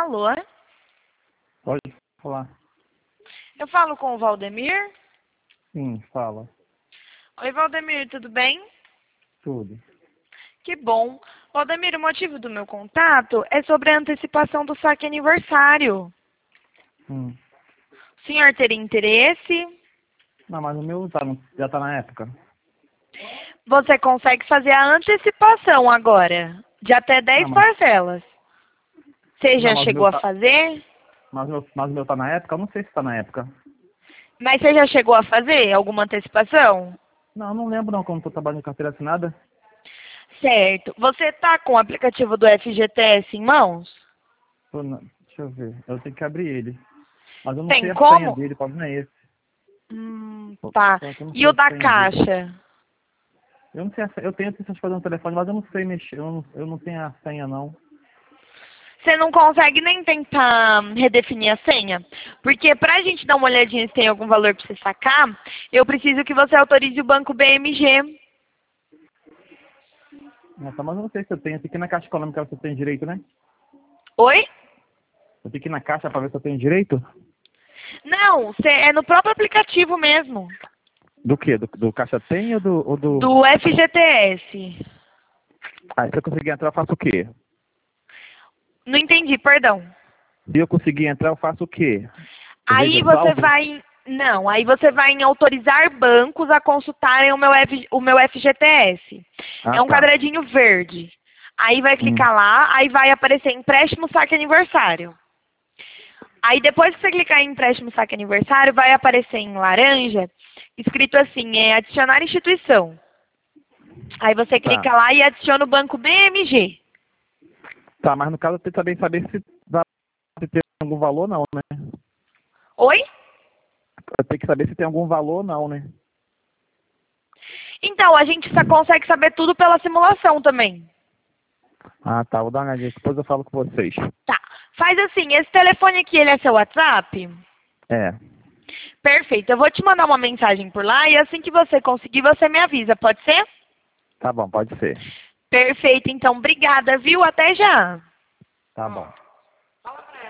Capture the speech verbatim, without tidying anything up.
Alô? Pode falar. Eu falo com o Valdemir? Sim, fala. Oi, Valdemir, tudo bem? Tudo. Que bom. Valdemir, o motivo do meu contato é sobre a antecipação do saque aniversário. Hum. O senhor teria interesse? Não, mas o meu tá no- já tá na época. Você consegue fazer a antecipação agora, de até dez Não, mas, parcelas. Você não, já mas o chegou meu a tá, fazer? mas o meu, mas o meu tá na época? Eu não sei se tá na época. Mas você já chegou a fazer alguma antecipação? Não, eu não lembro não, como tô trabalhando em carteira assinada. Certo. Você está com o aplicativo do F G T S em mãos? Tô na- deixa eu ver. Eu tenho que abrir ele. Mas eu não Tem sei a senha como? dele, pode não é esse. Hum, Só tá. só que eu não E sei o a da senha dele. caixa? Eu não sei a senha, eu tenho essas coisas no telefone, mas eu não sei mexer, eu não, eu não tenho a senha não. Você não consegue nem tentar redefinir a senha? Porque para a gente dar uma olhadinha se tem algum valor para você sacar, eu preciso que você autorize o banco B M G. Nossa, mas eu não sei se eu tenho. Eu tenho que ir na Caixa Econômica se eu tenho direito, né? Oi? Eu tenho que ir na Caixa pra ver se eu tenho direito. Não, cê- é no próprio aplicativo mesmo, Do quê? Do, do Caixa Tem ou do... Ou do... do F G T S. Ah, se eu conseguir entrar, eu faço o quê? Não entendi, perdão. Se eu conseguir entrar, eu faço o quê? Eu vejo Aí o você saldo? vai... Não, aí você vai em autorizar bancos a consultarem o meu, F, o meu F G T S. Ah, É um tá. quadradinho verde. Aí vai Hum. clicar lá, aí vai aparecer empréstimo saque aniversário. Aí depois que você clicar em empréstimo saque aniversário, vai aparecer em laranja, escrito assim, é adicionar instituição. Aí você Tá. clica lá e adiciona o banco B M G. Tá, mas no caso eu tenho que também saber se vai ter algum valor ou não, né? Oi? Eu tenho que saber se tem algum valor ou não, né? Então, a gente só consegue saber tudo pela simulação também. Ah, tá. Vou dar uma olhadinha. Depois eu falo com vocês. Tá. Faz assim, esse telefone aqui, ele é seu WhatsApp? É. Perfeito. Eu vou te mandar uma mensagem por lá e assim que você conseguir, você me avisa, pode ser? Tá bom, pode ser. Perfeito, então. Obrigada, viu? Até já. Tá bom.